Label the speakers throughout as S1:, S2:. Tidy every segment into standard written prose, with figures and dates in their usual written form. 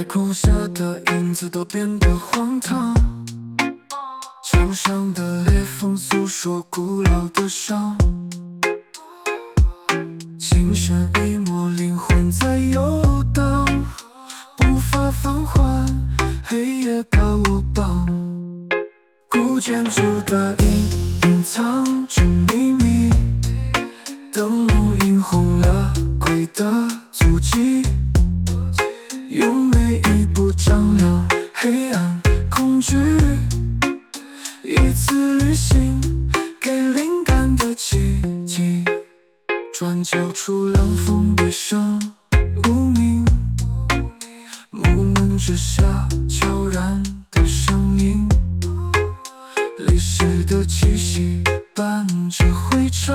S1: 空下的影子都变得荒唐，墙上的裂缝诉说古老的伤，琴弦一抹，灵魂在游荡，步伐放缓，黑夜把我绑。古建筑的隐藏着秘密，灯笼映红了鬼的足迹，用每一步丈量黑暗恐惧。一次旅行给灵感的奇迹，转角处凉风背上无名，木门之下悄然的声音，历史的气息伴着灰尘，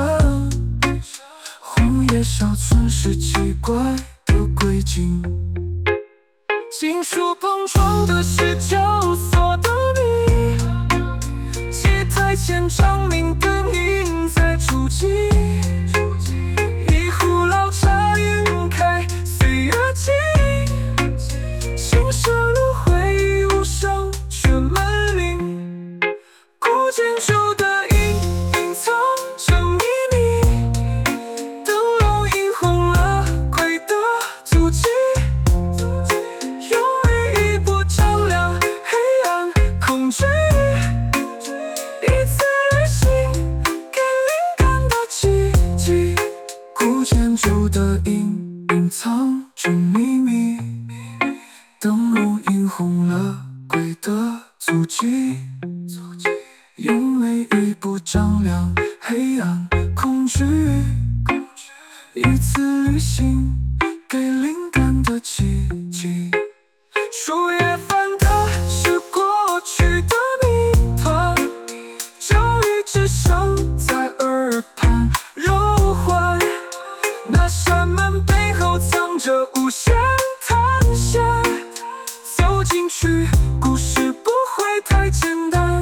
S1: 红叶小村是奇怪的轨迹，金属碰撞的是交错的谜，祭台前长鸣的铃在触及，一壶老茶晕开岁月记忆，新社路回忆无声却门铃，古建筑的隐藏着秘密，灯笼映红了鬼的足迹，用每一步丈量黑暗恐惧。一次旅行给灵感的奇迹，古建筑的隐藏着秘密，灯笼映红了鬼的足迹，用每一步丈量黑暗恐惧。一次旅行给灵感的奇迹，树叶翻的是过去的谜团，教育之声在耳畔柔缓，那扇门背后藏着无限探险，走进去故事不会太简单。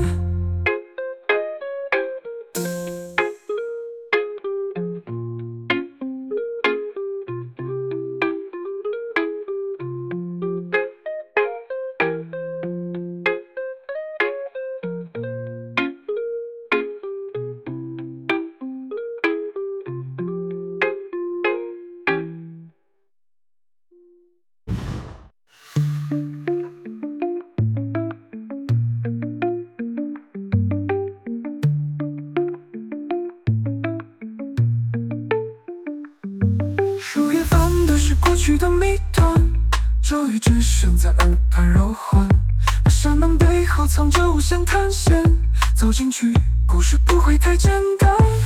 S1: 树叶翻的是过去的谜团，咒语之声在耳畔柔缓，那扇门背后藏着无限探险，走进去故事不会太简单。